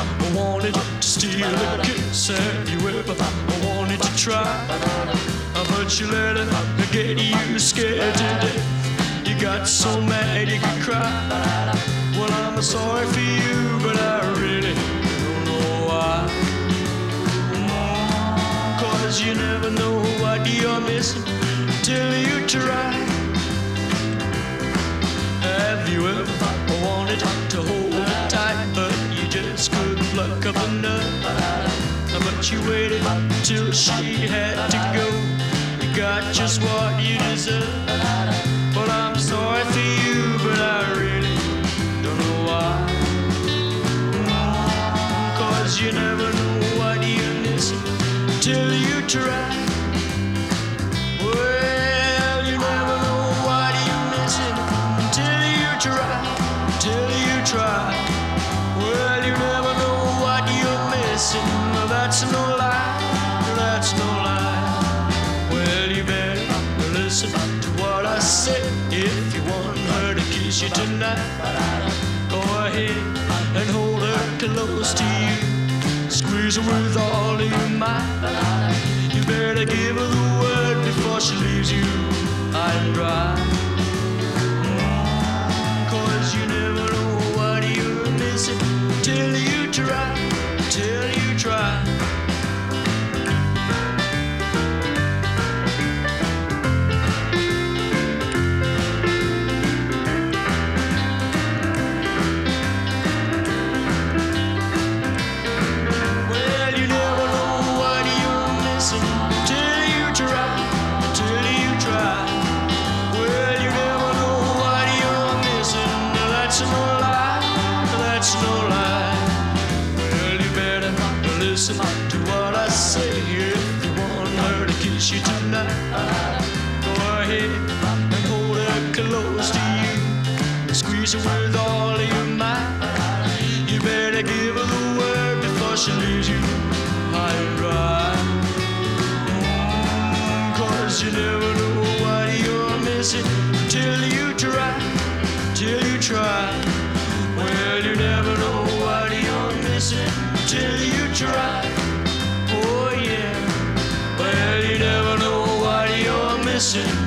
wanted to steal a kiss? Have you ever wanted to try? But you let it get you scared to death. You got so mad you could cry. Well, I'm sorry for you, but I really don't know why. 'Cause you never know what you're missing till you try. Have you ever wanted to hold it tight, but you just couldn't pluck up a nut? But you waited till she had to go. You got just what you deserve. Well, I'm sorry for you, but I really don't know why. 'Cause you never know what you're missing till you try. Well, you never know what you're missing until you try, till you try. Well, you never know what you're missing. That's no lie, that's no lie. Well, you better listen to what I say. If you want her to kiss you tonight, go ahead and hold her close to you. Squeeze her with all of your might. You better give her the word before she leaves you high and dry. 'Cause you never know what you're missing till you try, till you try. Listen to what I say. If you want her to kiss you tonight, go ahead and hold her close to you. Squeeze her with all of your might. You better give her the word before she leaves you high and dry. 'Cause you never know what you're missing till you try, till you try. Well, you never know what you're missing till you try. Oh yeah. Well, you never know what you're missing